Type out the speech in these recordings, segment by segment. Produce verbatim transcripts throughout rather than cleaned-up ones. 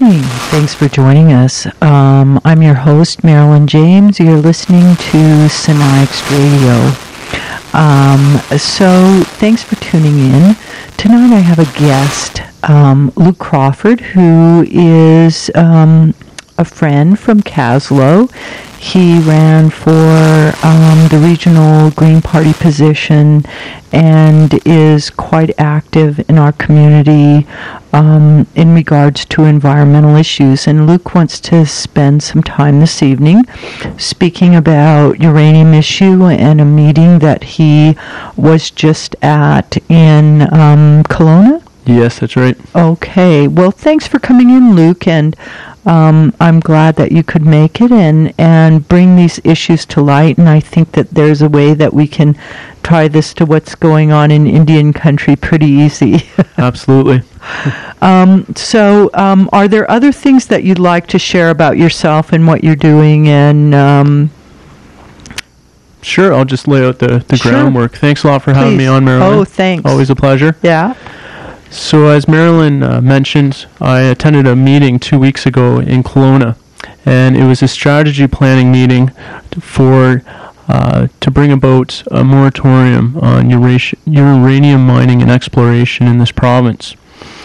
evening. Thanks for joining us. Um, I'm your host, Marilyn James. You're listening to Sinaiax Radio. Um, so thanks for tuning in. Tonight I have a guest, um, Luke Crawford, who is um, a friend from Kaslo. He ran for um, the regional Green Party position and is quite active in our community um, in regards to environmental issues. And Luke wants to spend some time this evening speaking about uranium issue and a meeting that he was just at in um, Kelowna. Yes, that's right. Okay. Well, thanks for coming in, Luke, and um, I'm glad that you could make it and, and bring these issues to light, and I think that there's a way that we can tie this to what's going on in Indian country pretty easy. Absolutely. um, so um, are there other things that you'd like to share about yourself and what you're doing? And um, Sure, I'll just lay out the, the Sure. groundwork. Thanks a lot for Please. having me on, Marilyn. Oh, thanks. Always a pleasure. Yeah. So as Marilyn uh, mentioned, I attended a meeting two weeks ago in Kelowna, and it was a strategy planning meeting for uh, to bring about a moratorium on ura- uranium mining and exploration in this province.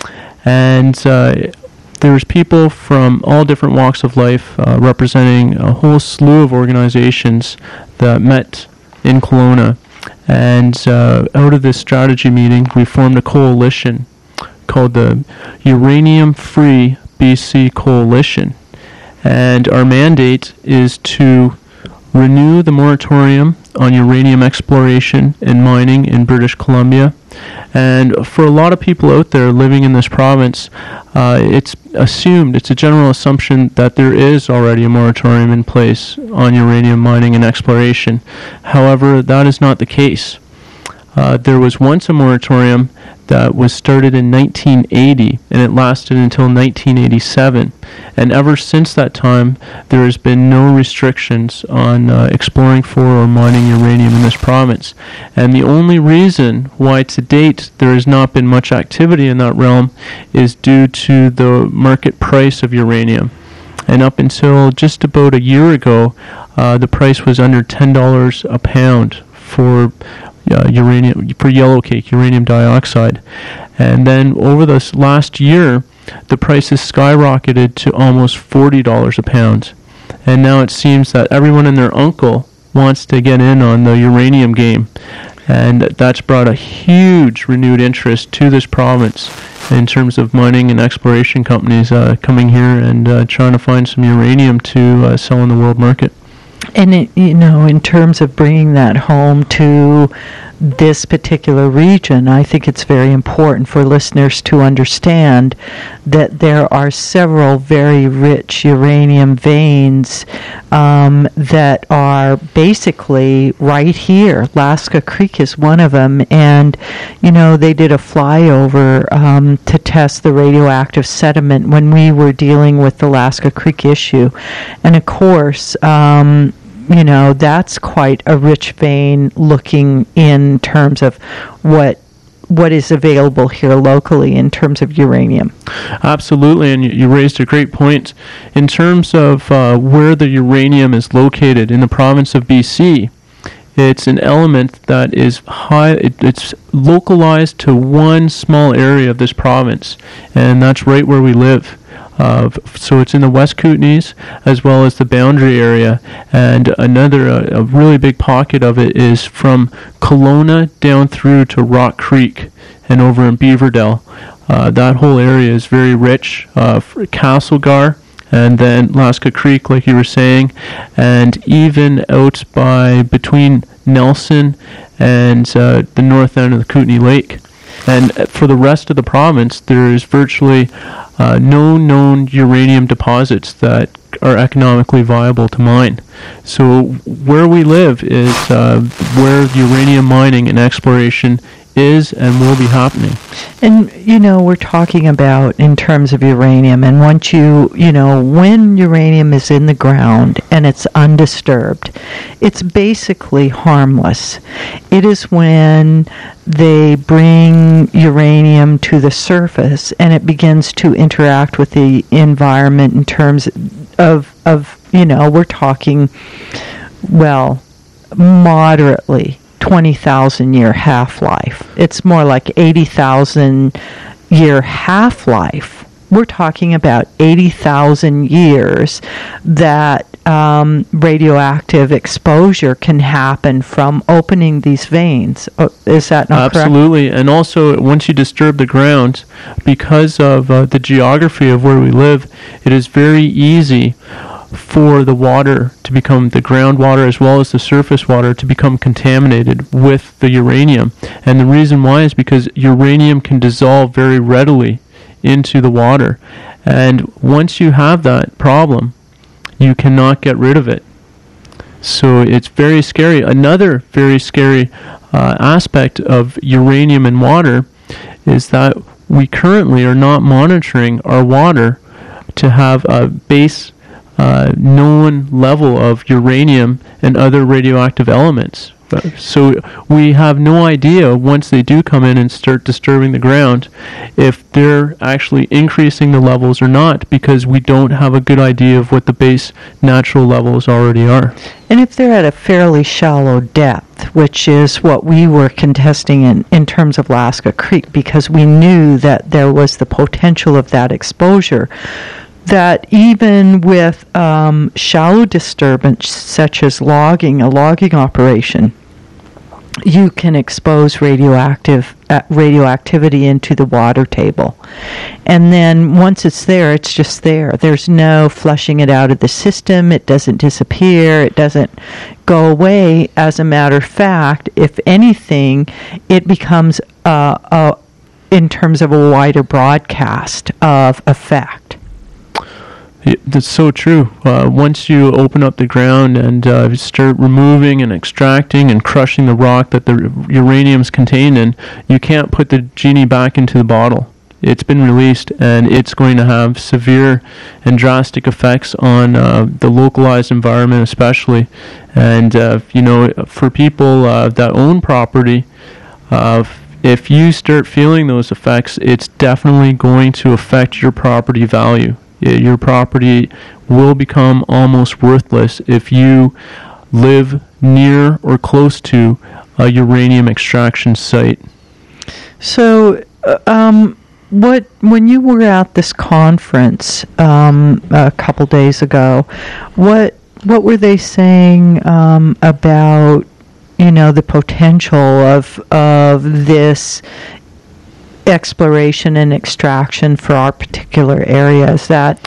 And uh, there was people from all different walks of life uh, representing a whole slew of organizations that met in Kelowna. And uh, out of this strategy meeting, we formed a coalition called the Uranium Free B C Coalition. And our mandate is to renew the moratorium on uranium exploration and mining in British Columbia. And for a lot of people out there living in this province, uh, it's assumed, it's a general assumption that there is already a moratorium in place on uranium mining and exploration. However, that is not the case. Uh, there was once a moratorium that was started in nineteen eighty, and it lasted until nineteen eighty-seven. And ever since that time, there has been no restrictions on uh, exploring for or mining uranium in this province. And the only reason why to date there has not been much activity in that realm is due to the market price of uranium. And up until just about a year ago, uh, the price was under ten dollars a pound for Uh, uranium for yellow cake, uranium dioxide. And then over this last year, the price has skyrocketed to almost forty dollars a pound. And now it seems that everyone and their uncle wants to get in on the uranium game. And that's brought a huge renewed interest to this province in terms of mining and exploration companies uh, coming here and uh, trying to find some uranium to uh, sell in the world market. And, it, you know, in terms of bringing that home to this particular region, I think it's very important for listeners to understand that there are several very rich uranium veins um, that are basically right here. Laska Creek is one of them, and, you know, they did a flyover um, to test the radioactive sediment when we were dealing with the Laska Creek issue. And, of course, um, you know, that's quite a rich vein looking in terms of what what is available here locally in terms of uranium. Absolutely, and you, you raised a great point. In terms of uh, where the uranium is located in the province of B C, it's an element that is high, it, it's localized to one small area of this province, and that's right where we live. Uh, so it's in the West Kootenays as well as the boundary area, and another uh, a really big pocket of it is from Kelowna down through to Rock Creek and over in Beaverdale. Uh, that whole area is very rich. Uh, Castlegar and then Laska Creek, like you were saying, and even out by between Nelson and uh, the north end of the Kootenay Lake. And for the rest of the province, there is virtually uh, no known uranium deposits that are economically viable to mine. So where we live is uh, where uranium mining and exploration is and will be happening. And, you know, we're talking about in terms of uranium, and once you, you know, when uranium is in the ground and it's undisturbed, it's basically harmless. It is when they bring uranium to the surface and it begins to interact with the environment in terms of, of you know, we're talking, well, moderately twenty thousand year half-life. It's more like eighty thousand year half-life. We're talking about eighty thousand years that um, radioactive exposure can happen from opening these veins. Oh, is that not correct? Absolutely. And also, once you disturb the ground, because of uh, the geography of where we live, it is very easy for the water to become, the groundwater as well as the surface water, to become contaminated with the uranium. And the reason why is because uranium can dissolve very readily into the water. And once you have that problem, you cannot get rid of it. So it's very scary. Another very scary uh, aspect of uranium in water is that we currently are not monitoring our water to have a base Uh, known level of uranium and other radioactive elements. So we have no idea, once they do come in and start disturbing the ground, if they're actually increasing the levels or not, because we don't have a good idea of what the base natural levels already are. And if they're at a fairly shallow depth, which is what we were contesting in, in terms of Laska Creek, because we knew that there was the potential of that exposure, that even with um, shallow disturbance, such as logging, a logging operation, you can expose radioactive uh, radioactivity into the water table. And then once it's there, it's just there. There's no flushing it out of the system. It doesn't disappear. It doesn't go away. As a matter of fact, if anything, it becomes, uh, uh, in terms of a wider broadcast of effect. Yeah, that's so true. Uh, once you open up the ground and uh, start removing and extracting and crushing the rock that the uranium is contained in, you can't put the genie back into the bottle. It's been released, and it's going to have severe and drastic effects on uh, the localized environment especially. And, uh, you know, for people uh, that own property, uh, if you start feeling those effects, it's definitely going to affect your property value. Your property will become almost worthless if you live near or close to a uranium extraction site. So, uh, um, what when you were at this conference um, a couple days ago, what what were they saying um, about, you know, the potential of of this exploration and extraction for our particular area? Is that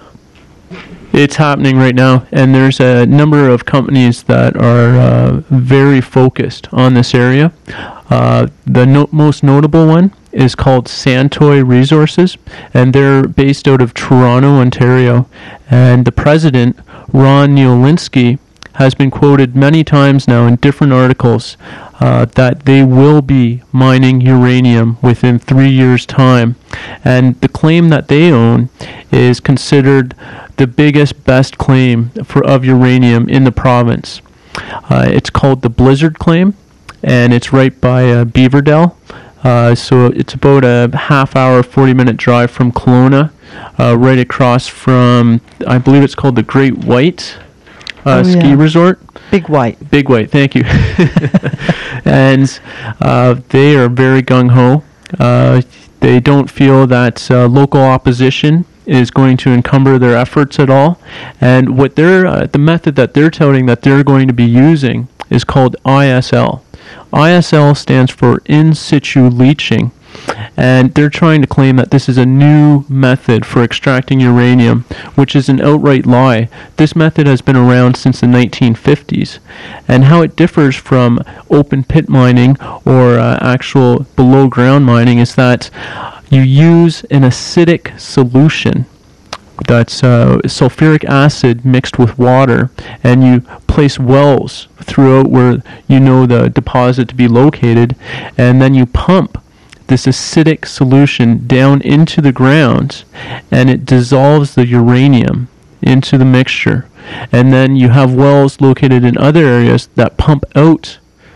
it's happening right now, and there's a number of companies that are uh, very focused on this area. Uh, the no- most notable one is called Santoy Resources, and they're based out of Toronto, Ontario. And the president, Ron Nieolinsky, has been quoted many times now in different articles uh, that they will be mining uranium within three years' time. And the claim that they own is considered the biggest, best claim for of uranium in the province. Uh, it's called the Blizzard Claim, and it's right by uh, Beaverdale. Uh, so it's about a half hour, forty minute drive from Kelowna, uh, right across from, I believe it's called the Great White Uh, oh, ski yeah. resort. Big White. Big White, thank you. And uh, they are very gung-ho. Uh, they don't feel that uh, local opposition is going to encumber their efforts at all. And what they're, uh, the method that they're touting that they're going to be using is called I S L. I S L stands for in situ leaching. And they're trying to claim that this is a new method for extracting uranium, which is an outright lie. This method has been around since the nineteen fifties. And how it differs from open pit mining or uh, actual below ground mining is that you use an acidic solution that's uh, sulfuric acid mixed with water, and you place wells throughout where you know the deposit to be located, and then you pump this acidic solution down into the ground, and it dissolves the uranium into the mixture. And then you have wells located in other areas that pump out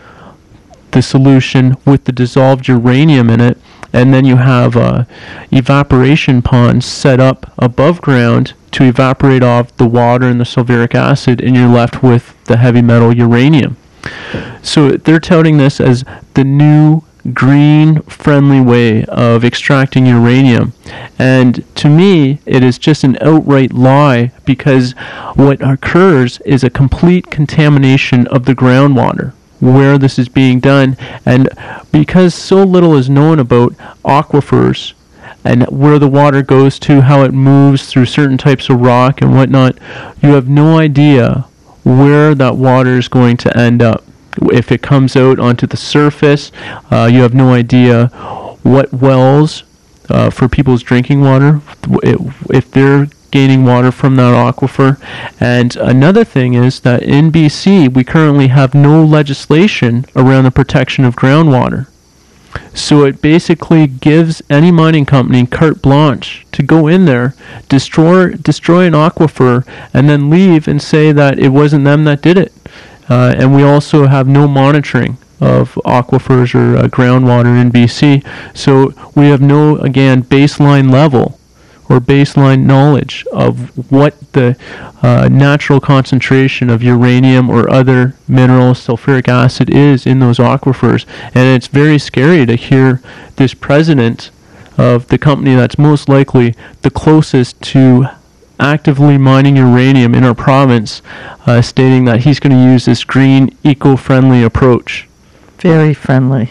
the solution with the dissolved uranium in it, and then you have uh, evaporation ponds set up above ground to evaporate off the water and the sulfuric acid, and you're left with the heavy metal uranium. So they're touting this as the new green friendly way of extracting uranium, and to me it is just an outright lie, because what occurs is a complete contamination of the groundwater where this is being done. And because so little is known about aquifers and where the water goes to, how it moves through certain types of rock and whatnot, you have no idea where that water is going to end up. If it comes out onto the surface, uh, you have no idea what wells uh, for people's drinking water, if they're gaining water from that aquifer. And another thing is that in B C, we currently have no legislation around the protection of groundwater. So it basically gives any mining company carte blanche to go in there, destroy, destroy an aquifer, and then leave and say that it wasn't them that did it. Uh, and we also have no monitoring of aquifers or uh, groundwater in B C. So we have no, again, baseline level or baseline knowledge of what the uh, natural concentration of uranium or other minerals, sulfuric acid, is in those aquifers. And it's very scary to hear this president of the company that's most likely the closest to actively mining uranium in our province, uh, stating that he's going to use this green, eco-friendly approach. Very friendly.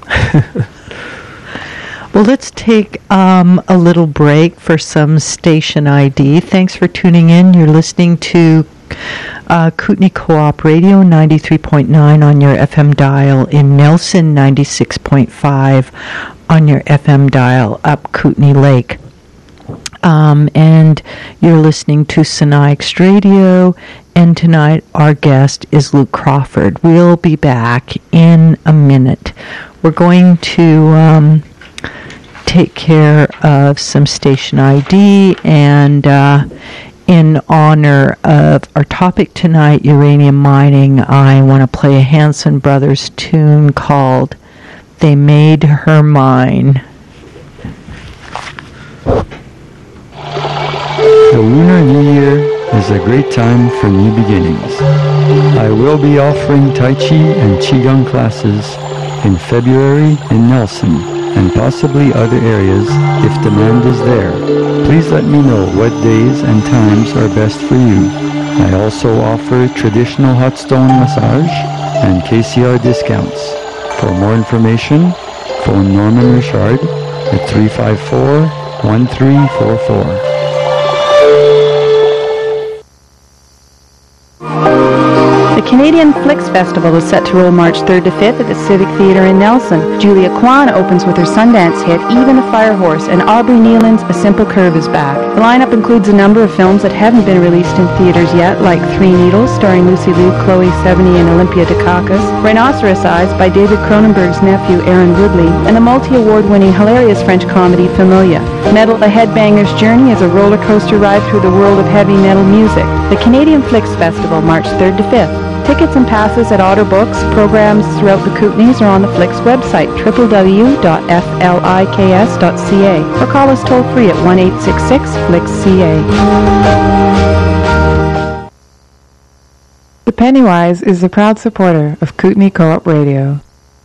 Well, let's take um, a little break for some station I D. Thanks for tuning in. You're listening to uh, Kootenay Co-op Radio, ninety-three point nine on your F M dial in Nelson, ninety-six point five on your F M dial up Kootenay Lake. Um, and you're listening to Synax Radio, and tonight our guest is Luke Crawford. We'll be back in a minute. We're going to um, take care of some station I D, and uh, in honor of our topic tonight, uranium mining, I want to play a Hanson Brothers tune called They Made Her Mine. The Lunar New Year is a great time for new beginnings. I will be offering Tai Chi and Qigong classes in February in Nelson and possibly other areas if demand is there. Please let me know what days and times are best for you. I also offer traditional hot stone massage and K C R discounts. For more information, phone Norman Richard at three five four, one three four four. The Canadian Flicks Festival is set to roll March third to fifth at the Civic Theatre in Nelson. Julia Kwan opens with her Sundance hit Even a Firehorse, and Aubrey Nealon's A Simple Curve is back. The lineup includes a number of films that haven't been released in theaters yet, like Three Needles, starring Lucy Liu, Chloe Sevigny, and Olympia Dukakis, Rhinoceros Eyes by David Cronenberg's nephew Aaron Woodley, and the multi-award-winning hilarious French comedy Familia. Metal The Headbanger's Journey is a roller coaster ride through the world of heavy metal music. The Canadian Flicks Festival, March third to fifth. Tickets and passes at Otter Books, programs throughout the Kootenays, are on the Flicks website, w w w dot fliks dot c a, or call us toll-free at one eight six six, flicks C A. The Pennywise is a proud supporter of Kootenay Co-op Radio.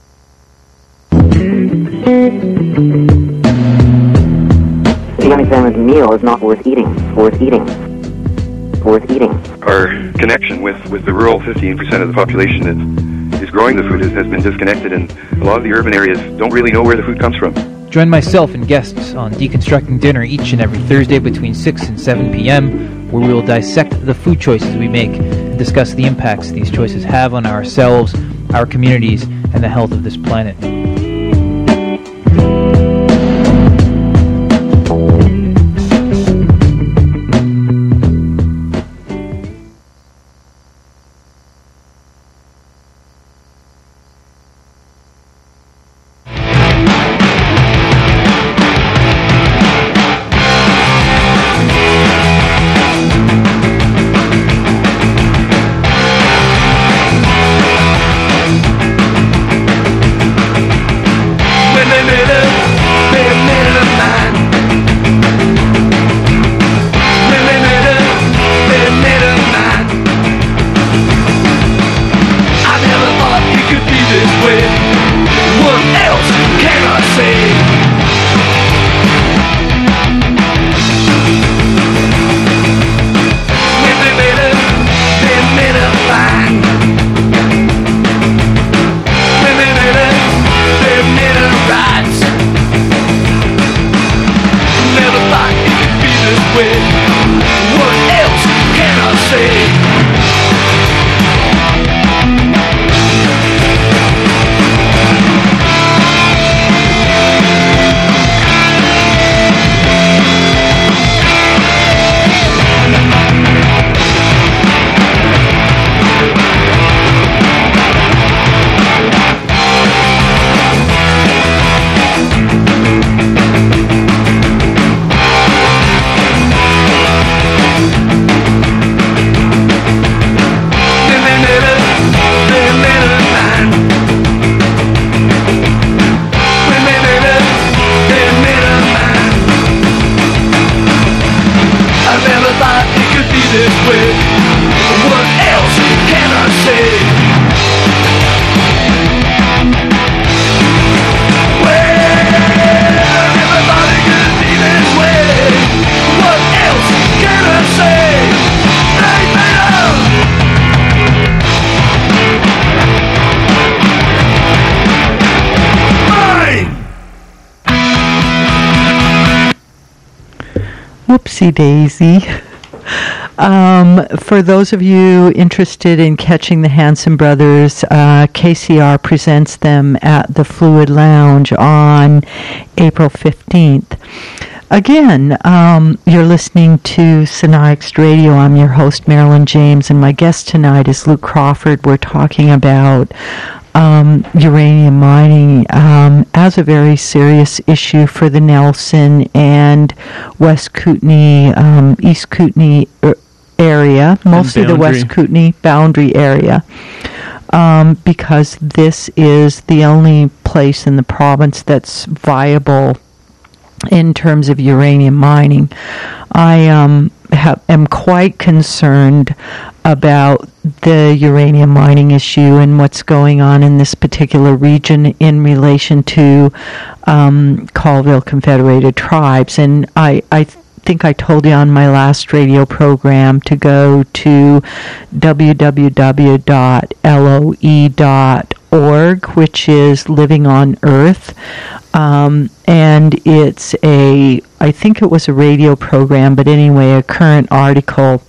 The unexamined meal is not worth eating. Worth eating. Worth eating. Our connection with, with the rural fifteen percent of the population is, is growing the food has, has been disconnected, and a lot of the urban areas don't really know where the food comes from. Join myself and guests on Deconstructing Dinner each and every Thursday between six and seven p.m., where we will dissect the food choices we make and discuss the impacts these choices have on ourselves, our communities, and the health of this planet. Whoopsie daisy. Um, for those of you interested in catching the Hanson Brothers, uh, K C R presents them at the Fluid Lounge on April fifteenth. Again, um, you're listening to Synaxx Radio. I'm your host, Marilyn James, and my guest tonight is Luke Crawford. We're talking about um, uranium mining um, as a very serious issue for the Nelson and West Kootenay, um, East Kootenay area, mostly the West Kootenay boundary area, um, because this is the only place in the province that's viable in terms of uranium mining. I um, have, am quite concerned about the uranium mining issue and what's going on in this particular region in relation to um, Colville Confederated Tribes. And I, I th- think I told you on my last radio program to go to w w w dot l o e dot org, which is Living on Earth. Um, and it's a, I think it was a radio program, but anyway, a current article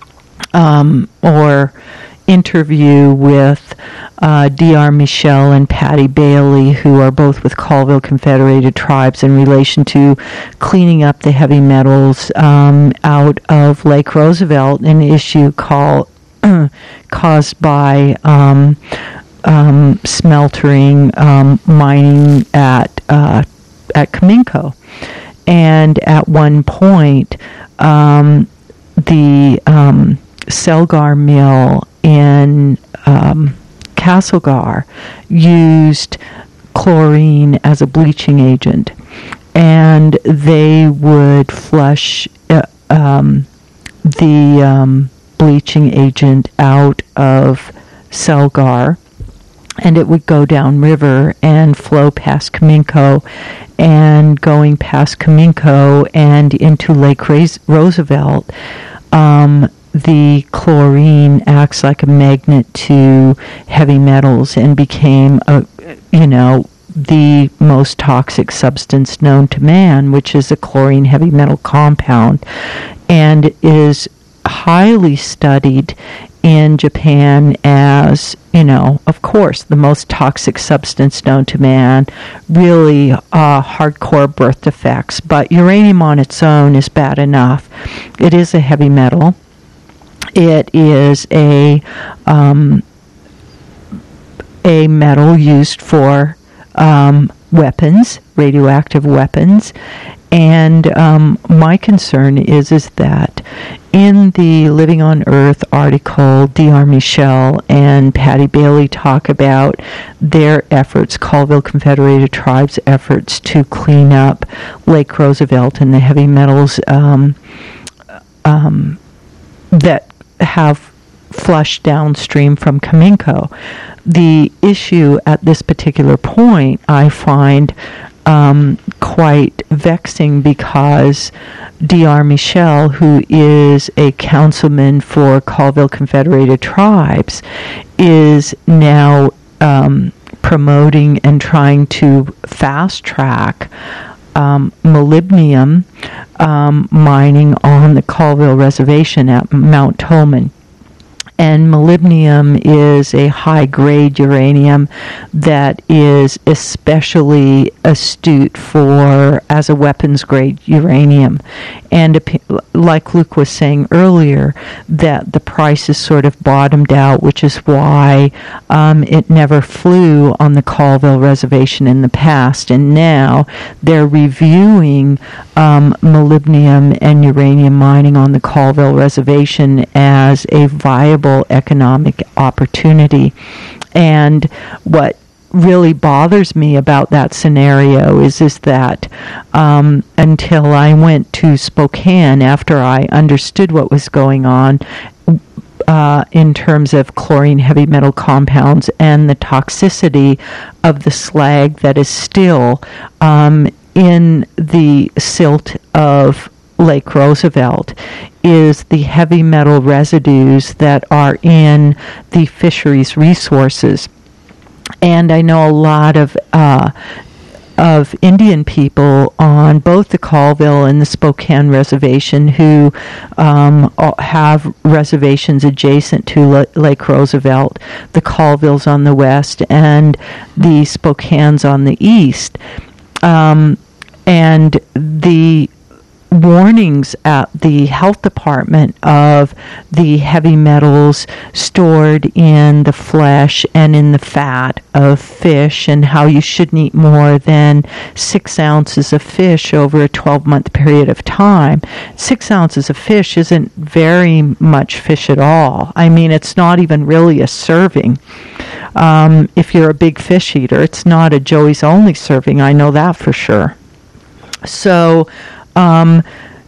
um, or interview with uh, D R Michelle and Patty Bailey, who are both with Colville Confederated Tribes in relation to cleaning up the heavy metals um, out of Lake Roosevelt, an issue called caused by um, um, smeltering um, mining at uh, at Cominco. And at one point, um, the um, Celgar mill in um, Castlegar used chlorine as a bleaching agent, and they would flush uh, um, the um, bleaching agent out of Celgar, and it would go downriver and flow past Cominco, and going past Cominco and into Lake Rais- Roosevelt, um, the chlorine acts like a magnet to heavy metals and became a, you know, the most toxic substance known to man, which is a chlorine heavy metal compound, and is highly studied in Japan as, you know, of course, the most toxic substance known to man, really uh, hardcore birth defects. But uranium on its own is bad enough. It is a heavy metal. It is a um, a metal used for um, weapons, radioactive weapons, and um, my concern is is that in the Living on Earth article, D R Michelle and Patty Bailey talk about their efforts, Colville Confederated Tribes' efforts to clean up Lake Roosevelt and the heavy metals um, um, that have flushed downstream from Cominco. The issue at this particular point, I find um, quite vexing, because D R Michelle, who is a councilman for Colville Confederated Tribes, is now um, promoting and trying to fast track Um, molybdenum um, mining on the Colville Reservation at Mount Tolman. And molybdenum is a high-grade uranium that is especially astute for as a weapons-grade uranium. And like Luke was saying earlier, that the price is sort of bottomed out, which is why um, it never flew on the Colville Reservation in the past. And now they're reviewing um, molybdenum and uranium mining on the Colville Reservation as a viable economic opportunity. And what really bothers me about that scenario is is that um, until I went to Spokane, after I understood what was going on uh, in terms of chlorine heavy metal compounds and the toxicity of the slag that is still um, in the silt of Lake Roosevelt, is the heavy metal residues that are in the fisheries resources. And I know a lot of uh, of Indian people on both the Colville and the Spokane Reservation who um, have reservations adjacent to L- Lake Roosevelt. The Colville's on the west and the Spokane's on the east. Um, and the warnings at the health department of the heavy metals stored in the flesh and in the fat of fish, and how you shouldn't eat more than six ounces of fish over a twelve-month period of time. Six ounces of fish isn't very much fish at all. I mean, it's not even really a serving. Um, if you're a big fish eater, it's not a Joey's Only serving. I know that for sure. So, Um,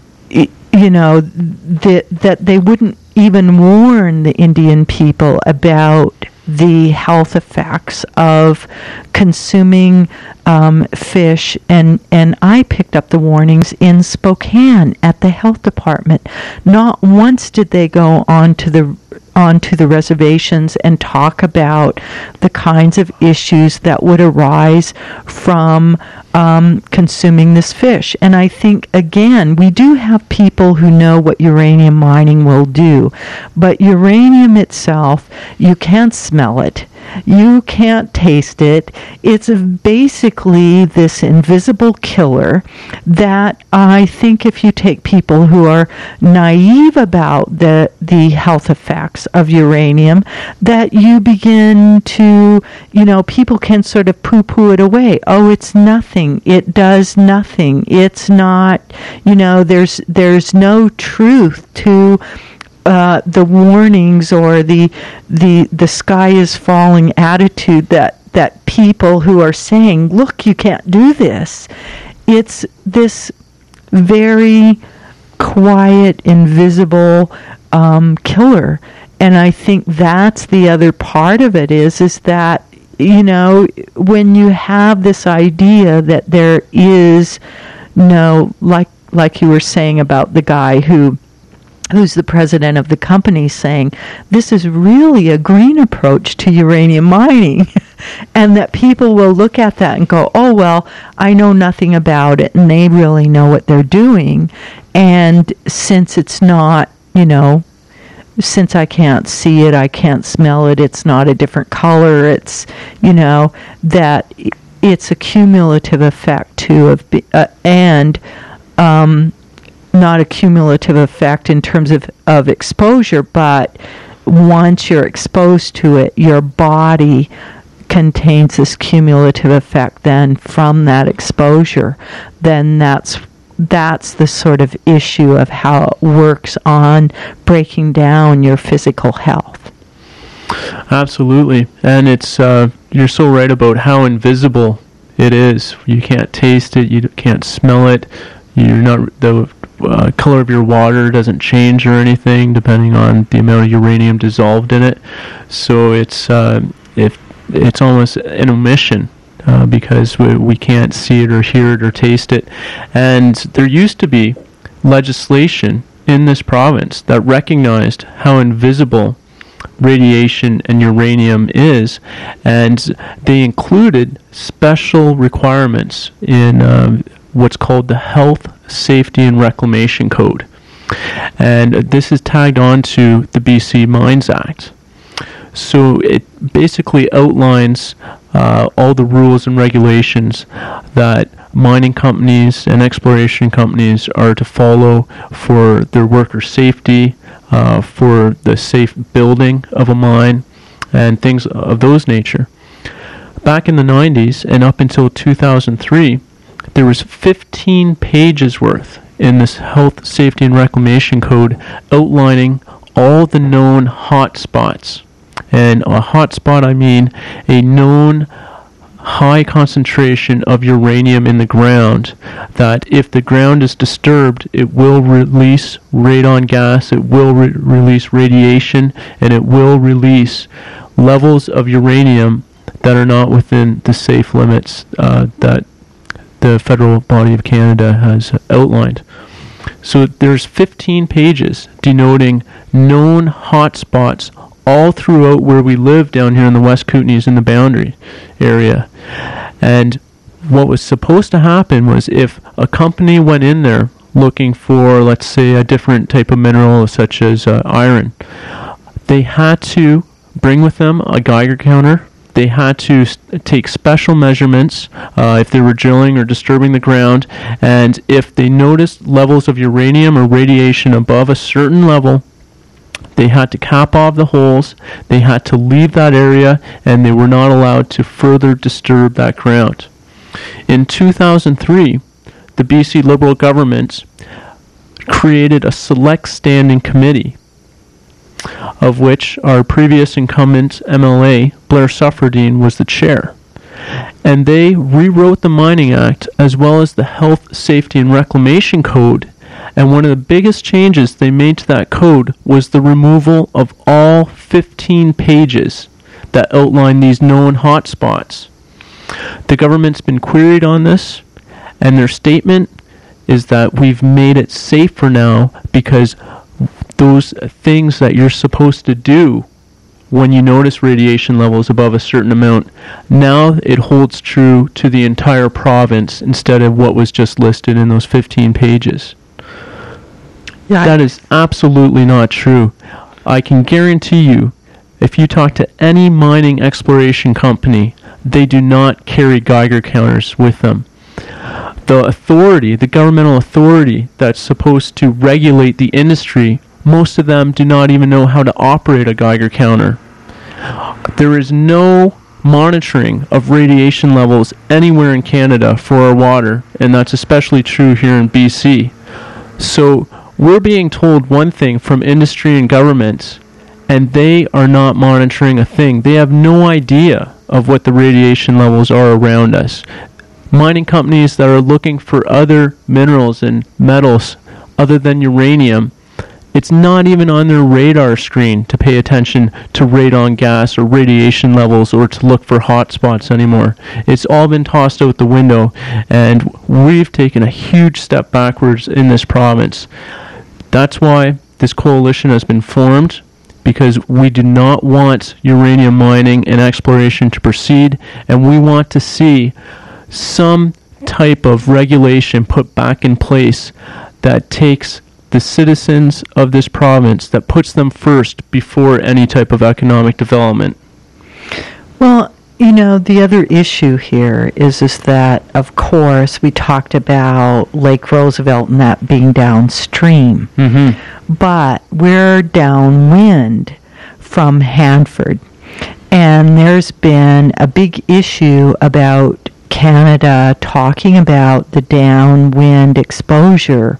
you know, that that they wouldn't even warn the Indian people about the health effects of consuming um, fish, and and I picked up the warnings in Spokane at the health department. Not once did they go on to the onto the reservations and talk about the kinds of issues that would arise from um, consuming this fish. And I think, again, we do have people who know what uranium mining will do, but uranium itself, you can't smell it. You can't taste it. It's a basically this invisible killer that I think if you take people who are naive about the the health effects of uranium, that you begin to, you know, people can sort of poo-poo it away. Oh, it's nothing. It does nothing. It's not, you know, there's there's no truth to Uh, the warnings or the the the sky is falling attitude that that people who are saying, look, you can't do this. It's this very quiet, invisible um, killer, and I think that's the other part of it is is that, you know, when you have this idea that there is no, like like you were saying about the guy who who's the president of the company, saying this is really a green approach to uranium mining, and that people will look at that and go, oh, well, I know nothing about it, and they really know what they're doing, and since it's not, you know, since I can't see it, I can't smell it, it's not a different color, it's, you know, that it's a cumulative effect too, of uh, and um not a cumulative effect in terms of, of exposure, but once you're exposed to it, your body contains this cumulative effect then from that exposure. Then that's that's the sort of issue of how it works on breaking down your physical health. Absolutely. And it's uh, you're so right about how invisible it is. You can't taste it, you can't smell it, you're not the Uh, color of your water doesn't change or anything depending on the amount of uranium dissolved in it. So it's uh, if it's almost an omission uh, because we, we can't see it or hear it or taste it. And there used to be legislation in this province that recognized how invisible radiation and uranium is, and they included special requirements in uh, what's called the Health, Safety and Reclamation Code. And this is tagged on to the B C Mines Act. So it basically outlines uh, all the rules and regulations that mining companies and exploration companies are to follow for their worker safety, uh, for the safe building of a mine, and things of those nature. Back in the nineties and up until two thousand three, there was fifteen pages worth in this Health, Safety and Reclamation Code outlining all the known hot spots. And a hot spot, I mean a known high concentration of uranium in the ground, that if the ground is disturbed, it will release radon gas, it will re- release radiation, and it will release levels of uranium that are not within the safe limits uh, that the federal body of Canada has outlined. So there's fifteen pages denoting known hot spots all throughout where we live down here in the West Kootenays in the Boundary area. And what was supposed to happen was if a company went in there looking for, let's say, a different type of mineral such as uh, iron, they had to bring with them a Geiger counter. They had to st- take special measurements uh, if they were drilling or disturbing the ground, and if they noticed levels of uranium or radiation above a certain level, they had to cap off the holes, they had to leave that area, and they were not allowed to further disturb that ground. In two thousand three, the B C Liberal government created a select standing committee, of which our previous incumbent M L A, Blair Suffredine, was the chair. And they rewrote the Mining Act as well as the Health, Safety and Reclamation Code. And one of the biggest changes they made to that code was the removal of all fifteen pages that outline these known hotspots. The government's been queried on this, and their statement is that we've made it safer now because those things that you're supposed to do when you notice radiation levels above a certain amount, now it holds true to the entire province instead of what was just listed in those fifteen pages. Yeah, that is absolutely not true. I can guarantee you, if you talk to any mining exploration company, they do not carry Geiger counters with them. The authority, the governmental authority that's supposed to regulate the industry, most of them do not even know how to operate a Geiger counter. There is no monitoring of radiation levels anywhere in Canada for our water, and that's especially true here in B C. So we're being told one thing from industry and government, and they are not monitoring a thing. They have no idea of what the radiation levels are around us. Mining companies that are looking for other minerals and metals other than uranium, it's not even on their radar screen to pay attention to radon gas or radiation levels or to look for hotspots anymore. It's all been tossed out the window, and we've taken a huge step backwards in this province. That's why this coalition has been formed, because we do not want uranium mining and exploration to proceed, and we want to see some type of regulation put back in place that takes the citizens of this province, that puts them first before any type of economic development. Well, you know, the other issue here is is that, of course, we talked about Lake Roosevelt and that being downstream. Mm-hmm. But we're downwind from Hanford. And there's been a big issue about Canada talking about the downwind exposure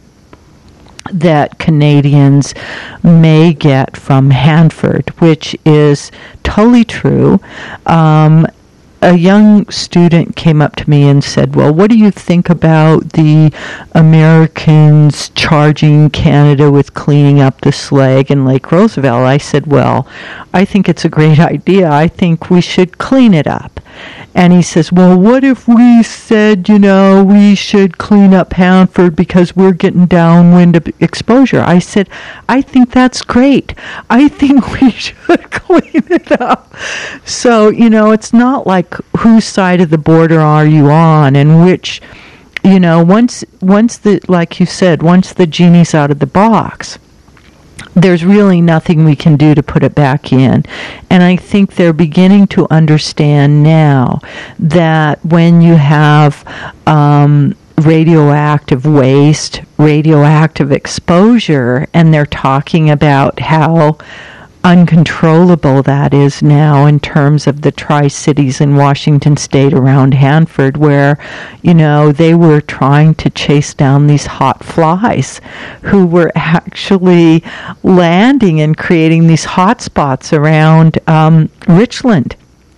that Canadians may get from Hanford, which is totally true. Um, a young student came up to me and said, well, what do you think about the Americans charging Canada with cleaning up the slag in Lake Roosevelt? I said, well, I think it's a great idea. I think we should clean it up. And he says, well, what if we said, you know, we should clean up Hanford because we're getting downwind exposure? I said, I think that's great. I think we should clean it up. So, you know, it's not like whose side of the border are you on, and which, you know, once, once the, like you said, once the genie's out of the box, there's really nothing we can do to put it back in. And I think they're beginning to understand now that when you have um, radioactive waste, radioactive exposure, and they're talking about how uncontrollable that is now in terms of the Tri-Cities in Washington State around Hanford, where, you know, they were trying to chase down these hot flies who were actually landing and creating these hot spots around um, Richland.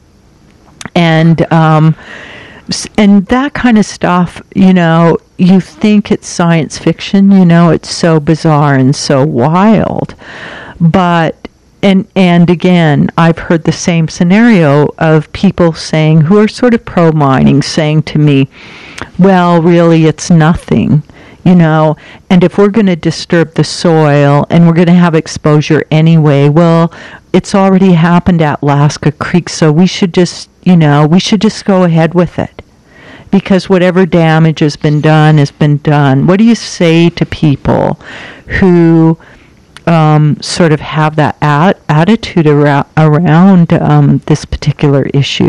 And um, and that kind of stuff, you know, you think it's science fiction, you know, it's so bizarre and so wild. But And and again, I've heard the same scenario of people saying, who are sort of pro-mining, saying to me, well, really, it's nothing, you know, and if we're going to disturb the soil and we're going to have exposure anyway, well, it's already happened at Alaska Creek, so we should just, you know, we should just go ahead with it. because whatever damage has been done has been done. What do you say to people who um, sort of have that at- attitude ara- around um, this particular issue?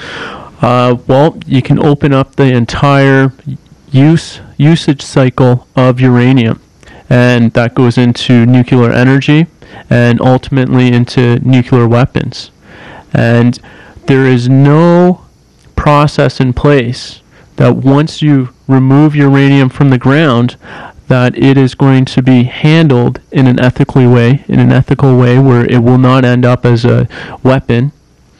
Uh, well, you can open up the entire use usage cycle of uranium, and that goes into nuclear energy and ultimately into nuclear weapons. And there is no process in place that once you remove uranium from the ground, that it is going to be handled in an ethically way, in an ethical way where it will not end up as a weapon.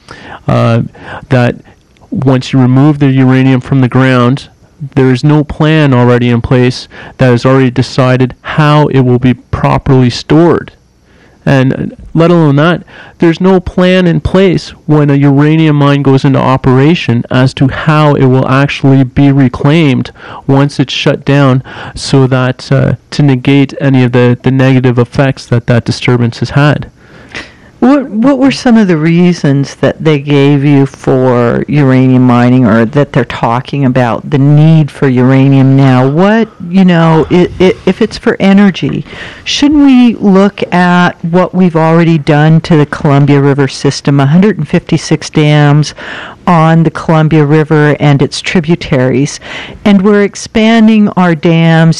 Uh, that once you remove the uranium from the ground, there is no plan already in place that has already decided how it will be properly stored. And let alone that, there's no plan in place when a uranium mine goes into operation as to how it will actually be reclaimed once it's shut down, so that uh, to negate any of the, the negative effects that that disturbance has had. What what were some of the reasons that they gave you for uranium mining, or that they're talking about the need for uranium now? What, you know, it, it, if it's for energy, shouldn't we look at what we've already done to the Columbia River system? one hundred fifty-six dams on the Columbia River and its tributaries, and we're expanding our dams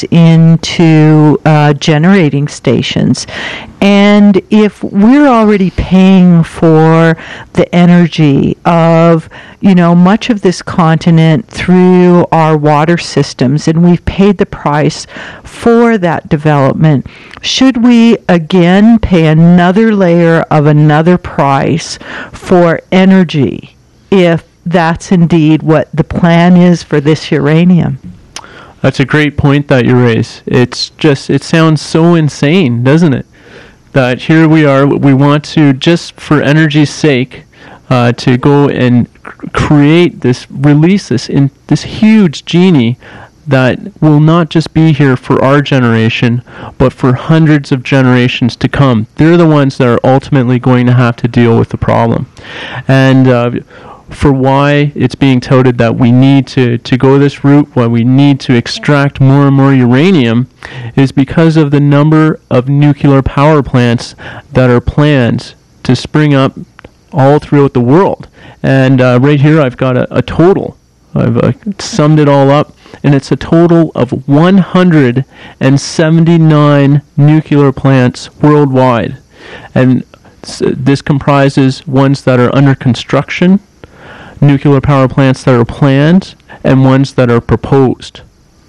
into uh, generating stations. And if we're already paying for the energy of, you know, much of this continent through our water systems, and we've paid the price for that development, should we again pay another layer of another price for energy if that's indeed what the plan is for this uranium? That's a great point that you raise. It's just, it sounds so insane, doesn't it? That here we are, we want to, just for energy's sake, uh, to go and c- create this, release this in this huge genie that will not just be here for our generation, but for hundreds of generations to come. They're the ones that are ultimately going to have to deal with the problem. And uh, for why it's being touted that we need to, to go this route, why we need to extract more and more uranium, is because of the number of nuclear power plants that are planned to spring up all throughout the world. And uh, right here I've got a, a total. I've uh, summed it all up, and it's a total of one hundred seventy-nine nuclear plants worldwide. And this comprises ones that are under construction, nuclear power plants that are planned, and ones that are proposed.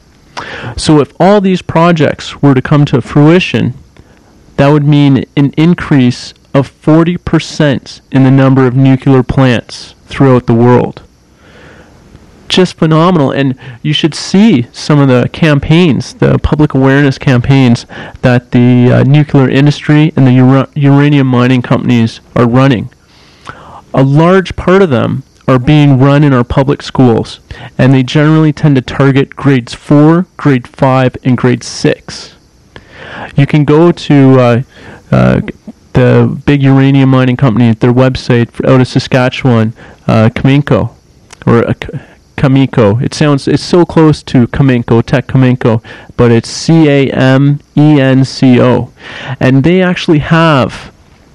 So if all these projects were to come to fruition, that would mean an increase of forty percent in the number of nuclear plants throughout the world. Just phenomenal. And you should see some of the campaigns, the public awareness campaigns that the uh, nuclear industry and the ura- uranium mining companies are running. A large part of them are being run in our public schools, and they generally tend to target grades four, grade five, and grade six. You can go to uh, uh, the big uranium mining company at their website for, out of Saskatchewan, uh, Cameco, or uh, Cameco. It sounds, it's so close to Cameco, Tech Cameco, but it's C A M E N C O. And they actually have,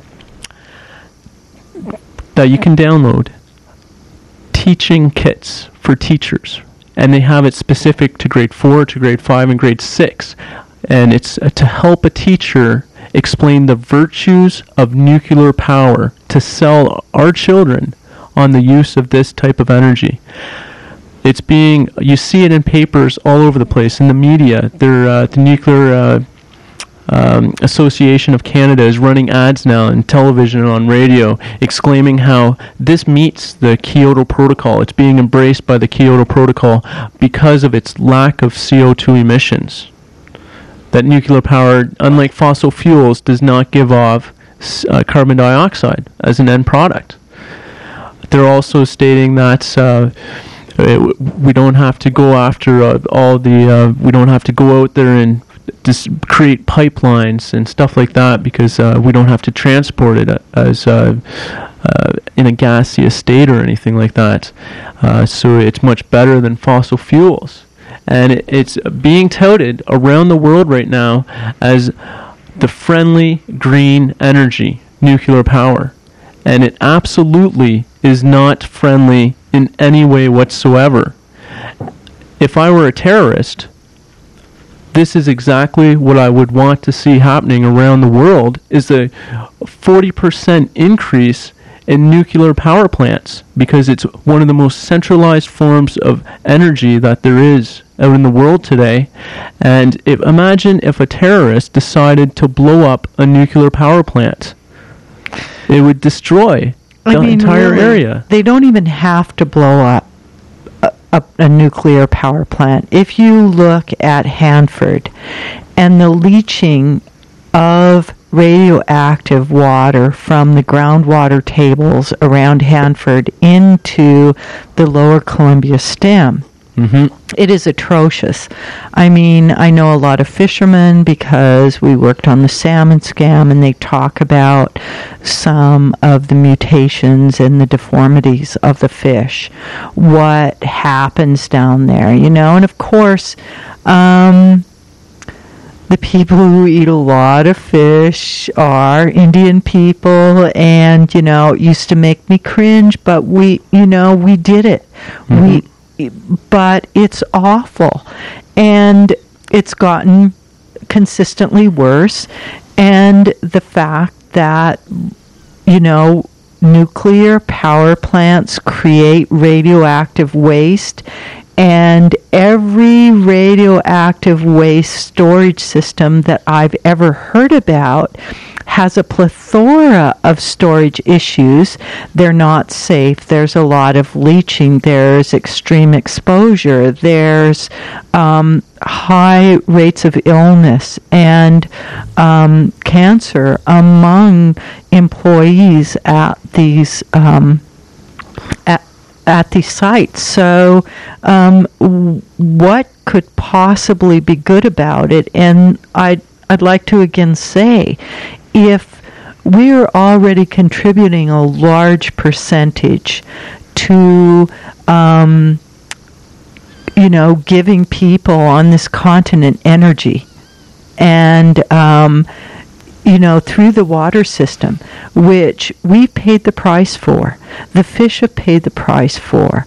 that you can download, teaching kits for teachers. And they have it specific to grade four, to grade five, and grade six. And it's uh, to help a teacher explain the virtues of nuclear power to sell our children on the use of this type of energy. It's being, you see it in papers all over the place, in the media. They're, uh, the Nuclear uh, um, Association of Canada is running ads now in television and on radio exclaiming how this meets the Kyoto Protocol. It's being embraced by the Kyoto Protocol because of its lack of C O two emissions. That nuclear power, unlike fossil fuels, does not give off uh, carbon dioxide as an end product. They're also stating that uh, it, we don't have to go after uh, all the, uh, we don't have to go out there and just create pipelines and stuff like that because uh, we don't have to transport it as uh, uh, in a gaseous state or anything like that. Uh, so it's much better than fossil fuels. And it, it's being touted around the world right now as the friendly green energy, nuclear power. And it absolutely is not friendly in any way whatsoever. If I were a terrorist, this is exactly what I would want to see happening around the world, is a forty percent increase in nuclear power plants, because it's one of the most centralized forms of energy that there is out in the world today. And if, imagine if a terrorist decided to blow up a nuclear power plant. It would destroy the I mean, entire really, area. They don't even have to blow up a, a, a nuclear power plant. If you look at Hanford and the leaching of radioactive water from the groundwater tables around Hanford into the lower Columbia stem, Mm-hmm. it is atrocious. I mean, I know a lot of fishermen because we worked on the salmon scam, and they talk about some of the mutations and the deformities of the fish, what happens down there, you know. And of course, um, the people who eat a lot of fish are Indian people, and, you know, it used to make me cringe, but we, you know, we did it. Mm-hmm. We But it's awful, and it's gotten consistently worse. And the fact that, you know, nuclear power plants create radioactive waste, and every radioactive waste storage system that I've ever heard about has a plethora of storage issues. They're not safe. There's a lot of leaching. There's extreme exposure. There's um, high rates of illness and um, cancer among employees at these um, at at these sites. So um, w- what could possibly be good about it? And I'd, I'd like to again say, if we're already contributing a large percentage to, um, you know, giving people on this continent energy, and, um, you know, through the water system, which we've paid the price for, the fish have paid the price for,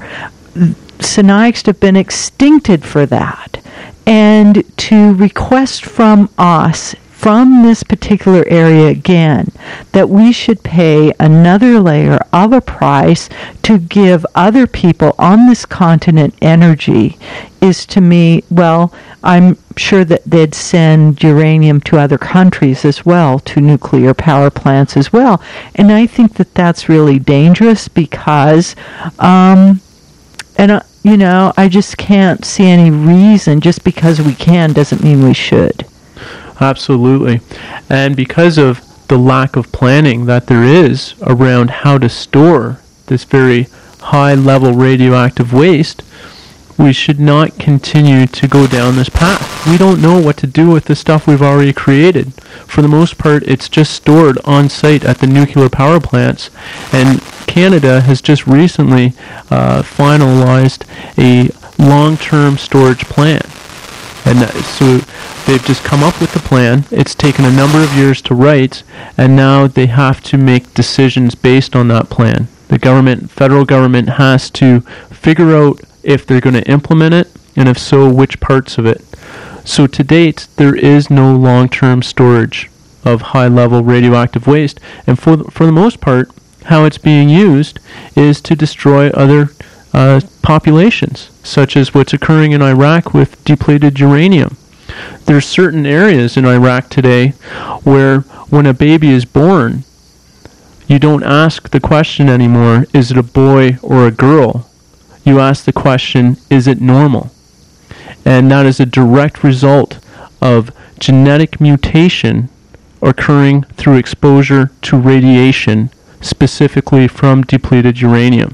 Sinixt have been extincted for that, and to request from us, from this particular area again, that we should pay another layer of a price to give other people on this continent energy is, to me, well, I'm sure that they'd send uranium to other countries as well, to nuclear power plants as well. And I think that that's really dangerous because, um, and uh, you know, I just can't see any reason. Just because we can doesn't mean we should. Absolutely. And because of the lack of planning that there is around how to store this very high-level radioactive waste, we should not continue to go down this path. We don't know what to do with the stuff we've already created. For the most part, it's just stored on site at the nuclear power plants. And Canada has just recently uh, finalized a long-term storage plan. And uh, so they've just come up with the plan. It's taken a number of years to write, and now they have to make decisions based on that plan. The government, federal government, has to figure out if they're going to implement it, and if so, which parts of it. So to date, there is no long-term storage of high-level radioactive waste, and for the, for the most part, how it's being used is to destroy other uh, populations, such as what's occurring in Iraq with depleted uranium. There's certain areas in Iraq today where when a baby is born, you don't ask the question anymore, is it a boy or a girl? You ask the question, is it normal? And that is a direct result of genetic mutation occurring through exposure to radiation, specifically from depleted uranium.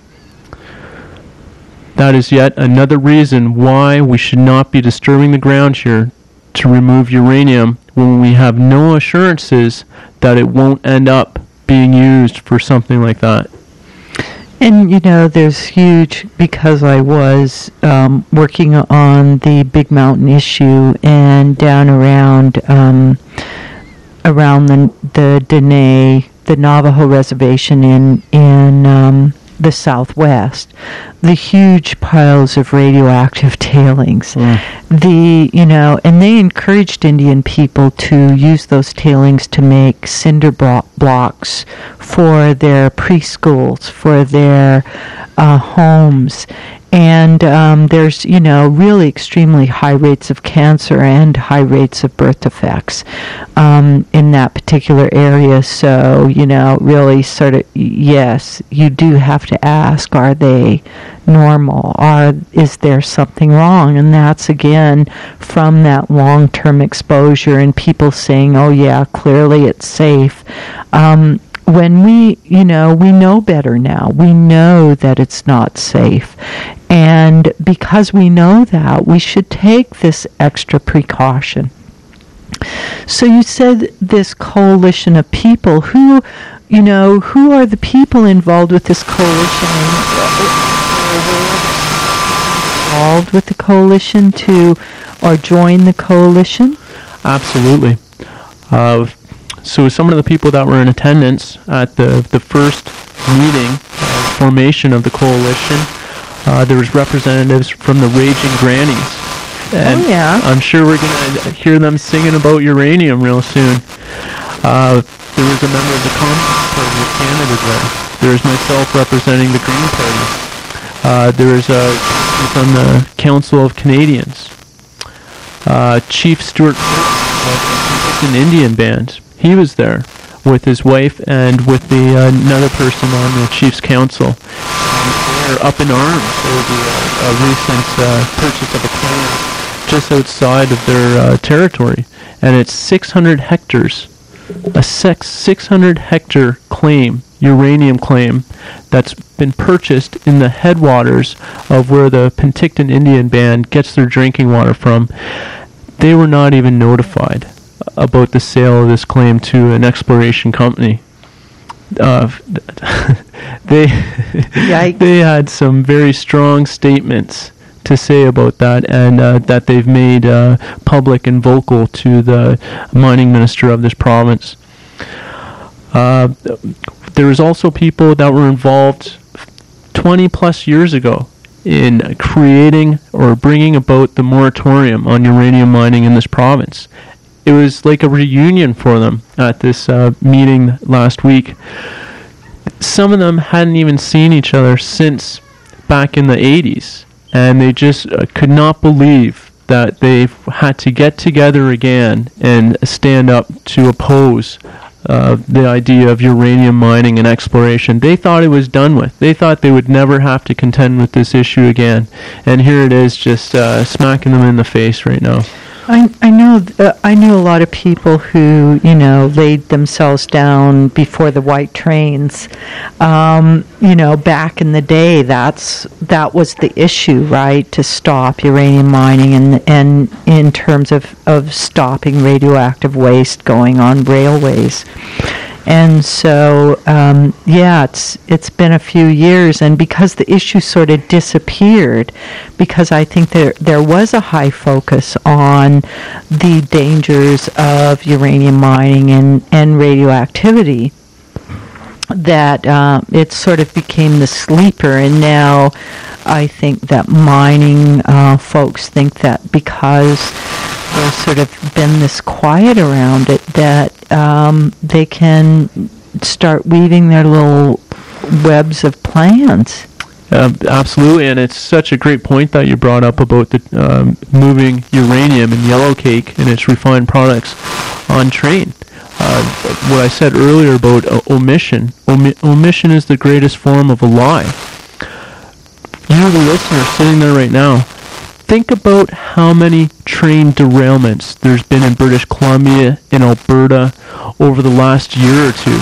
That is yet another reason why we should not be disturbing the ground here to remove uranium when we have no assurances that it won't end up being used for something like that. And, you know, there's huge, because I was um, working on the Big Mountain issue and down around um, around the, the Dene, the Navajo reservation in, in um, the Southwest, the huge piles of radioactive tailings. Mm. The, you know, and they encouraged Indian people to use those tailings to make cinder blo- blocks for their preschools, for their uh, homes. And um, there's, you know, really extremely high rates of cancer and high rates of birth defects um, in that particular area. So, you know, really sort of, yes, you do have to ask, are they normal? Are, is there something wrong? And that's, again, from that long-term exposure and people saying, oh, yeah, clearly it's safe. Um, when we, you know, we know better now. We know that it's not safe. And because we know that, we should take this extra precaution. So you said this coalition of people. Who, you know, who are the people involved with this coalition? Involved with the coalition to, or join the coalition? Absolutely. Uh, so some of the people that were in attendance at the, the first meeting, uh, formation of the coalition, uh, there was representatives from the Raging Grannies. And oh, yeah. I'm sure we're going to hear them singing about uranium real soon. Uh, there was a member of the Communist Party of Canada there. There was myself representing the Green Party. Uh, there was a from the Council of Canadians. Uh, Chief Stuart of the Penticton Indian Band. He was there with his wife and with the uh, another person on the Chief's Council. And they're up in arms over the uh, a recent uh, purchase of a claim just outside of their uh, territory, and it's six hundred hectares, a six six hundred hectare claim, uranium claim, that's been purchased in the headwaters of where the Penticton Indian Band gets their drinking water from. They were not even notified about the sale of this claim to an exploration company. Uh, they they had some very strong statements to say about that, and uh, that they've made uh, public and vocal to the mining minister of this province. Uh, there was also people that were involved twenty plus years ago in creating or bringing about the moratorium on uranium mining in this province. It was like a reunion for them at this uh, meeting last week. Some of them hadn't even seen each other since back in the eighties, and they just uh, could not believe that they had to get together again and stand up to oppose uh, the idea of uranium mining and exploration. They thought it was done with. They thought they would never have to contend with this issue again, and here it is, just uh, smacking them in the face right now. I I know uh, I knew a lot of people who, you know, laid themselves down before the white trains. Um, you know, back in the day, that's that was the issue, right? To stop uranium mining and and in terms of, of stopping radioactive waste going on railways. And so, um, yeah, it's it's been a few years, and because the issue sort of disappeared, because I think there there was a high focus on the dangers of uranium mining and, and radioactivity, that uh, it sort of became the sleeper, and now I think that mining uh, folks think that because there's sort of been this quiet around it, that um, they can start weaving their little webs of plans. Uh, absolutely, and it's such a great point that you brought up about the um, moving uranium and yellowcake and its refined products on train. Uh, what I said earlier about uh, omission. Omi- omission is the greatest form of a lie. You, the listener, sitting there right now, think about how many train derailments there's been in British Columbia, in Alberta, over the last year or two.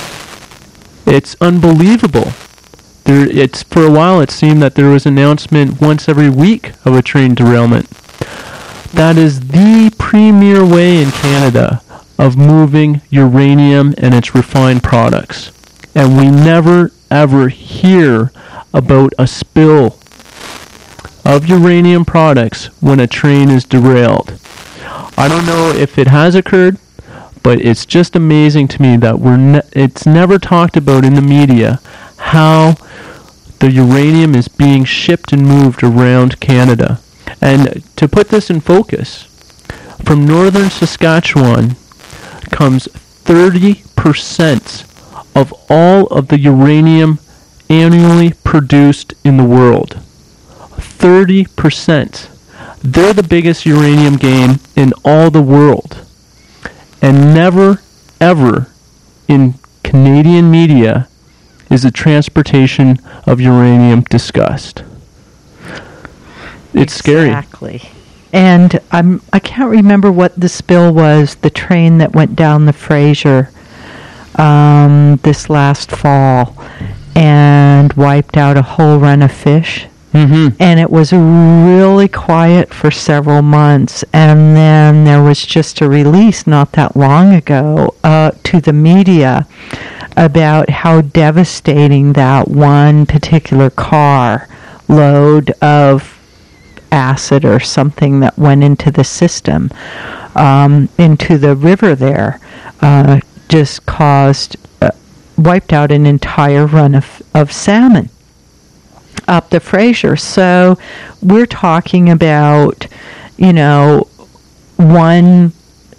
It's unbelievable. There, it's for a while it seemed that there was an announcement once every week of a train derailment. That is the premier way in Canada of moving uranium and its refined products. and we never ever hear about a spill of uranium products when a train is derailed. I don't know if it has occurred, but it's just amazing to me that we're ne- it's never talked about in the media how the uranium is being shipped and moved around Canada. And to put this in focus, from northern Saskatchewan comes thirty percent of all of the uranium annually produced in the world. thirty percent. They're the biggest uranium game in all the world. And never, ever in Canadian media is the transportation of uranium discussed. It's scary. Exactly. And I'm, I can't remember what the spill was, the train that went down the Fraser um, this last fall and wiped out a whole run of fish. Mm-hmm. And it was really quiet for several months. And then there was just a release not that long ago uh, to the media about how devastating that one particular car load of acid or something that went into the system, um, into the river there, uh, just caused, uh, wiped out an entire run of, of salmon up the Fraser. So we're talking about, you know, one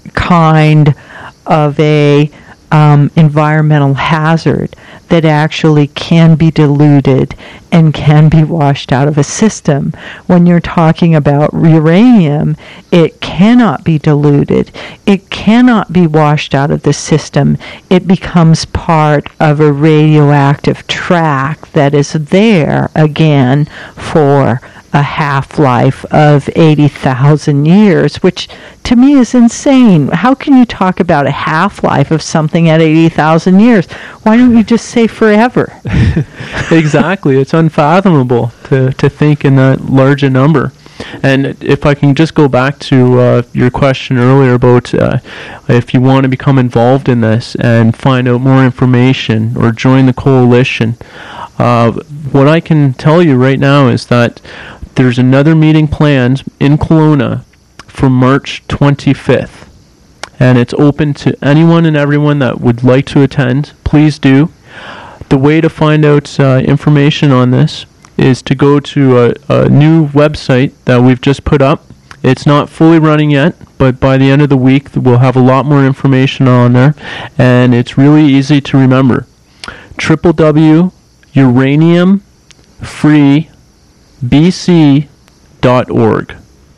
kind of a um, environmental hazard that actually can be diluted and can be washed out of a system. When you're talking about uranium, it cannot be diluted. It cannot be washed out of the system. It becomes part of a radioactive track that is there, again, for a half-life of eighty thousand years, which to me is insane. How can you talk about a half-life of something at eighty thousand years? Why don't you just say forever? Exactly. It's unfathomable to, to think in that large a number. And if I can just go back to uh, your question earlier about uh, if you want to become involved in this and find out more information or join the coalition, uh, what I can tell you right now is that there's another meeting planned in Kelowna for March twenty-fifth. And it's open to anyone and everyone that would like to attend. Please do. The way to find out uh, information on this is to go to a, a new website that we've just put up. It's not fully running yet, but by the end of the week we'll have a lot more information on there, and it's really easy to remember. w w w dot uranium free b c dot org.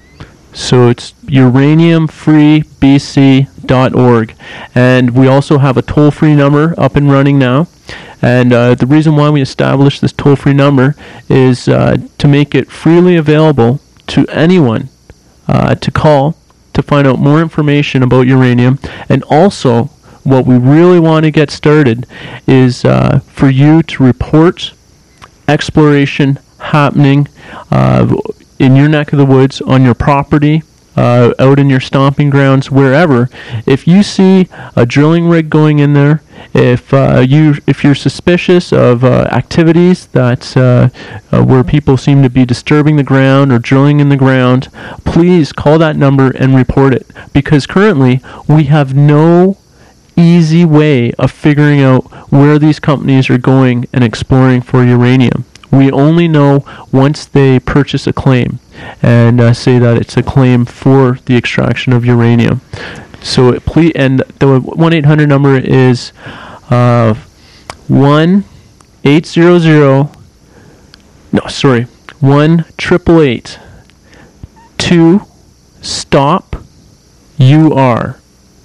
So it's uranium free b c dot org. And we also have a toll-free number up and running now. And uh, the reason why we established this toll-free number is uh, to make it freely available to anyone uh, to call to find out more information about uranium. And also, what we really want to get started is uh, for you to report exploration happening uh, in your neck of the woods, on your property, uh, out in your stomping grounds, wherever. If you see a drilling rig going in there, if uh, you if you're suspicious of uh, activities that uh, uh, where people seem to be disturbing the ground or drilling in the ground, please call that number and report it. Because currently we have no easy way of figuring out where these companies are going and exploring for uranium. We only know once they purchase a claim and uh, say that it's a claim for the extraction of uranium. So it ple- and the one eight hundred number is uh, one eight hundred, no, sorry, one eight eight eight two stop U R.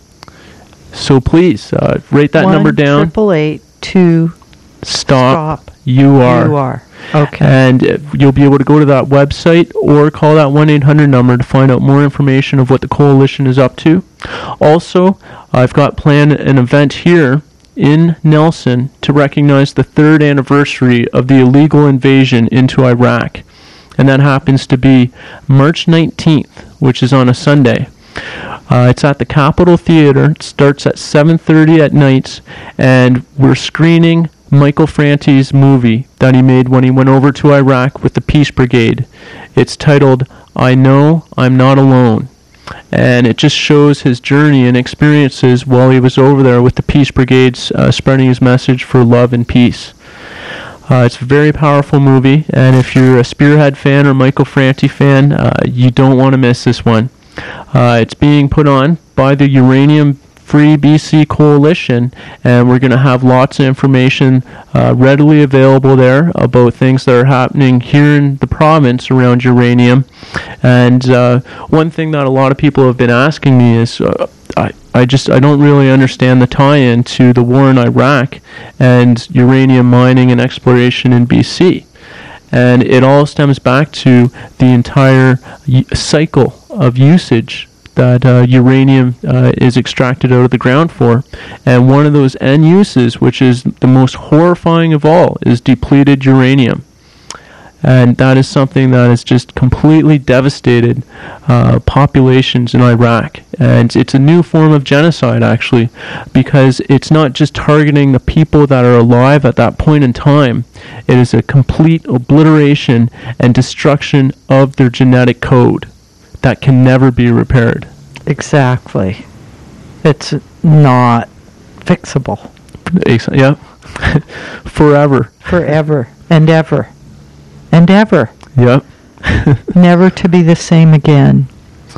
So please uh, write that number down. one eight eight eight two stop, stop U R. U R. Okay. And uh, you'll be able to go to that website or call that one eight hundred number to find out more information of what the coalition is up to. Also, I've got planned an event here in Nelson to recognize the third anniversary of the illegal invasion into Iraq. And that happens to be March nineteenth, which is on a Sunday. Uh, it's at the Capitol Theater. It starts at seven thirty at night, and we're screening Michael Franti's movie that he made when he went over to Iraq with the Peace Brigade. It's titled, I Know I'm Not Alone. And it just shows his journey and experiences while he was over there with the Peace Brigades, uh, spreading his message for love and peace. Uh, it's a very powerful movie, and if you're a Spearhead fan or Michael Franti fan, uh, you don't want to miss this one. Uh, it's being put on by the Uranium Free B C Coalition, and we're going to have lots of information uh, readily available there about things that are happening here in the province around uranium. And uh, one thing that a lot of people have been asking me is, uh, I, I just I don't really understand the tie-in to the war in Iraq and uranium mining and exploration in B C. And it all stems back to the entire y- cycle of usage that uh, uranium uh, is extracted out of the ground for. And one of those end uses, which is the most horrifying of all, is depleted uranium. And that is something that has just completely devastated uh, populations in Iraq. And it's a new form of genocide, actually, because it's not just targeting the people that are alive at that point in time. It is a complete obliteration and destruction of their genetic code that can never be repaired. Exactly. It's not fixable. Ex- yeah. Forever. Forever and ever. And ever. Yep. Never to be the same again.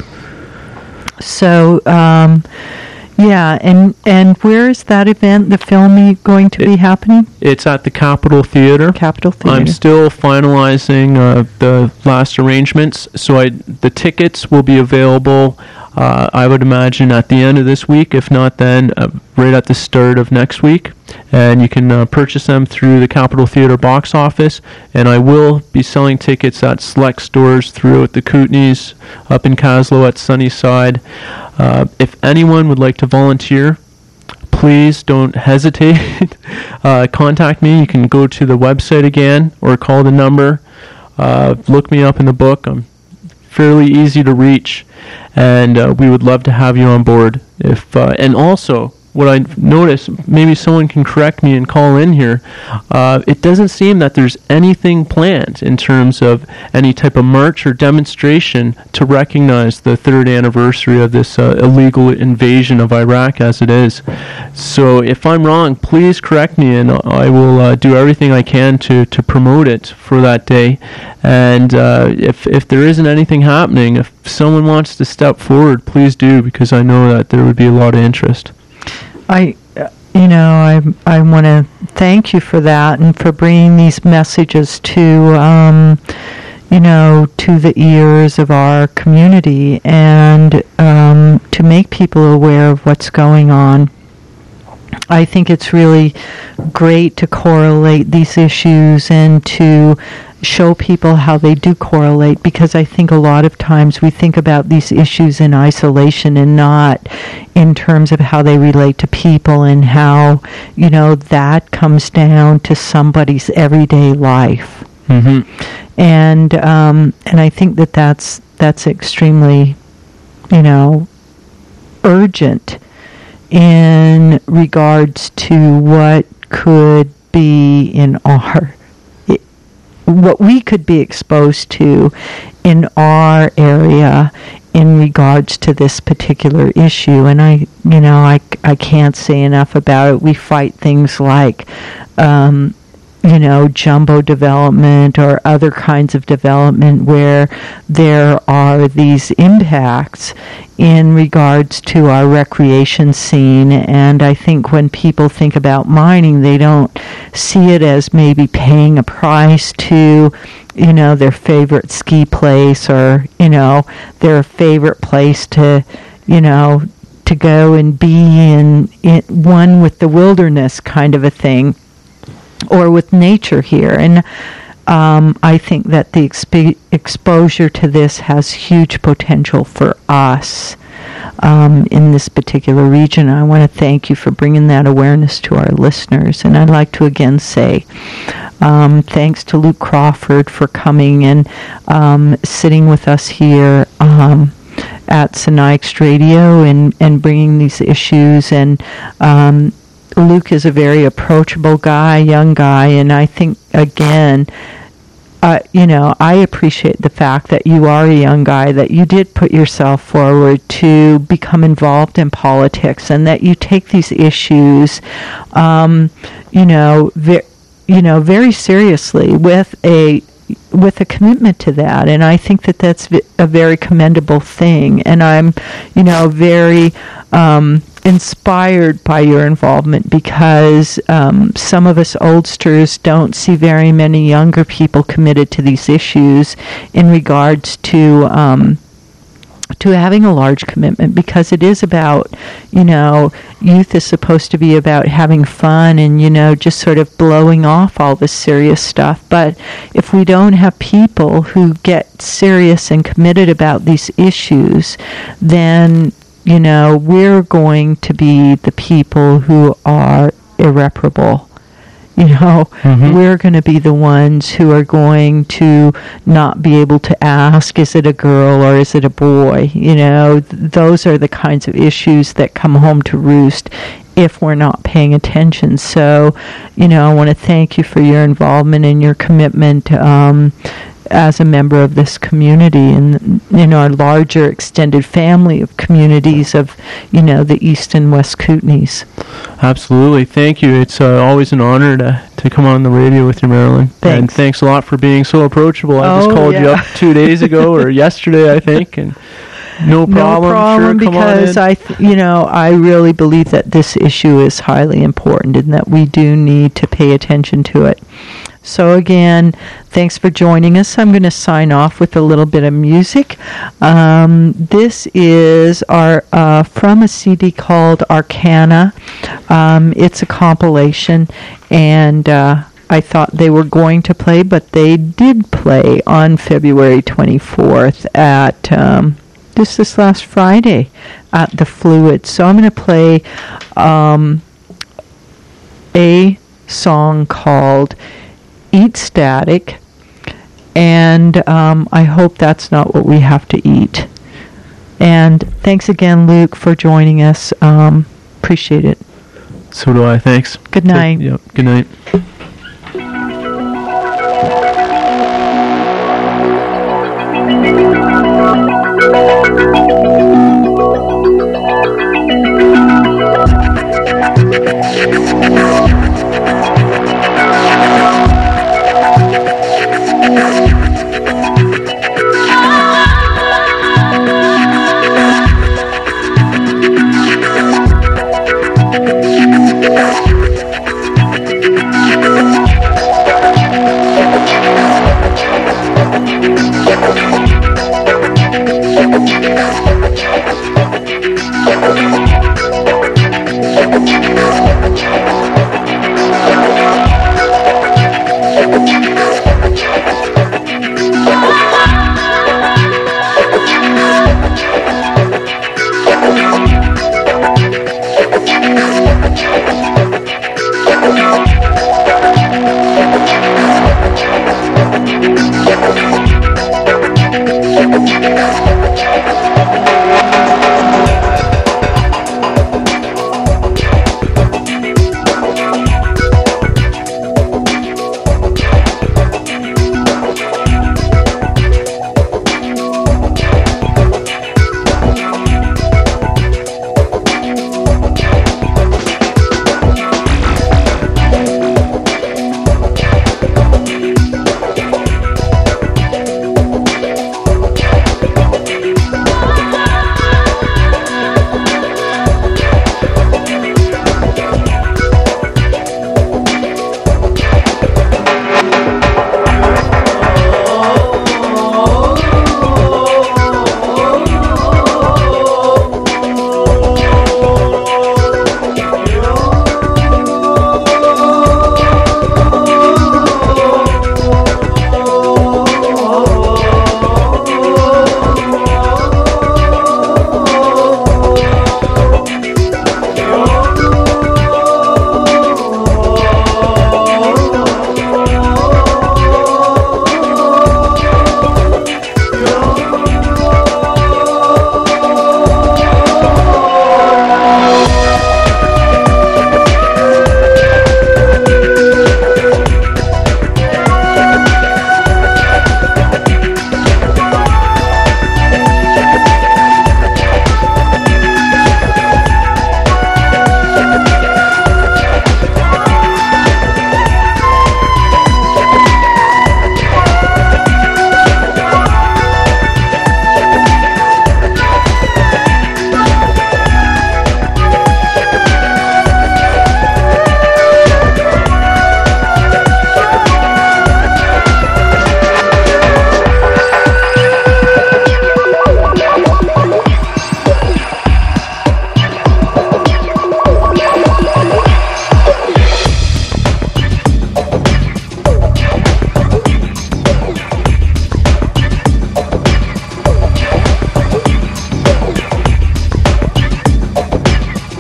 So, um, yeah, and, and where is that event, the film, going to it, be happening? It's at the Capitol Theatre. Capitol Theatre. I'm still finalizing uh, the last arrangements, so I, the tickets will be available, uh, I would imagine, at the end of this week, if not then, uh, right at the start of next week. And you can uh, purchase them through the Capitol Theatre box office, and I will be selling tickets at select stores throughout the Kootenays, up in Caslow at Sunnyside. Uh, if anyone would like to volunteer, please don't hesitate. uh, contact me. You can go to the website again or call the number. Uh, look me up in the book. I'm fairly easy to reach, and uh, we would love to have you on board. If uh, and also, what I noticed, maybe someone can correct me and call in here, uh, it doesn't seem that there's anything planned in terms of any type of march or demonstration to recognize the third anniversary of this uh, illegal invasion of Iraq as it is. So if I'm wrong, please correct me, and I will uh, do everything I can to, to promote it for that day. And uh, if, if there isn't anything happening, if someone wants to step forward, please do, because I know that there would be a lot of interest. I, you know, I I want to thank you for that and for bringing these messages to, um, you know, to the ears of our community, and um, to make people aware of what's going on. I think it's really great to correlate these issues and to show people how they do correlate, because I think a lot of times we think about these issues in isolation and not in terms of how they relate to people, and how, you know, that comes down to somebody's everyday life. Mm-hmm. And um, and I think that that's that's extremely, you know, urgent in regards to what could be in our what we could be exposed to in our area in regards to this particular issue. And I, you know, I, I can't say enough about it. We fight things like, um, you know, jumbo development or other kinds of development where there are these impacts in regards to our recreation scene. And I think when people think about mining, they don't see it as maybe paying a price to, you know, their favorite ski place, or, you know, their favorite place to, you know, to go and be in, in one with the wilderness kind of a thing, or with nature here. And um, I think that the exp- exposure to this has huge potential for us um, in this particular region. I want to thank you for bringing that awareness to our listeners. And I'd like to again say um, thanks to Luke Crawford for coming and um, sitting with us here um, at Sinaixt Radio, and, and bringing these issues, and um, Luke is a very approachable guy, young guy, and I think, again, uh, you know, I appreciate the fact that you are a young guy, that you did put yourself forward to become involved in politics, and that you take these issues, um, you know, ve- you know, very seriously with a with a commitment to that. And I think that that's a very commendable thing. And I'm, you know, very um, inspired by your involvement, because um, some of us oldsters don't see very many younger people committed to these issues in regards to um, to having a large commitment, because it is about, you know, youth is supposed to be about having fun and, you know, just sort of blowing off all this serious stuff. But if we don't have people who get serious and committed about these issues, then, you know, we're going to be the people who are irreparable. You know, mm-hmm. we're going to be the ones who are going to not be able to ask, is it a girl or is it a boy? You know, th- those are the kinds of issues that come home to roost if we're not paying attention. So, you know, I want to thank you for your involvement and your commitment um, as a member of this community and in our larger extended family of communities of, you know, the East and West Kootenays. Absolutely. Thank you. It's uh, always an honor to, to come on the radio with you, Marilyn. Thanks. And thanks a lot for being so approachable. I oh, just called yeah. you up two days ago or yesterday, I think, and no problem. No problem, sure, because I, th- you know, I really believe that this issue is highly important and that we do need to pay attention to it. So again, thanks for joining us. I'm going to sign off with a little bit of music. Um, this is our uh, from a C D called Arcana. Um, it's a compilation, and uh, I thought they were going to play, but they did play on February twenty-fourth at um, this this last Friday at the Fluid. So I'm going to play um, a song called Eat Static, and um, I hope that's not what we have to eat. And thanks again, Luke, for joining us. Um, appreciate it. So do I. Thanks. Good night. Take, yep. Good night.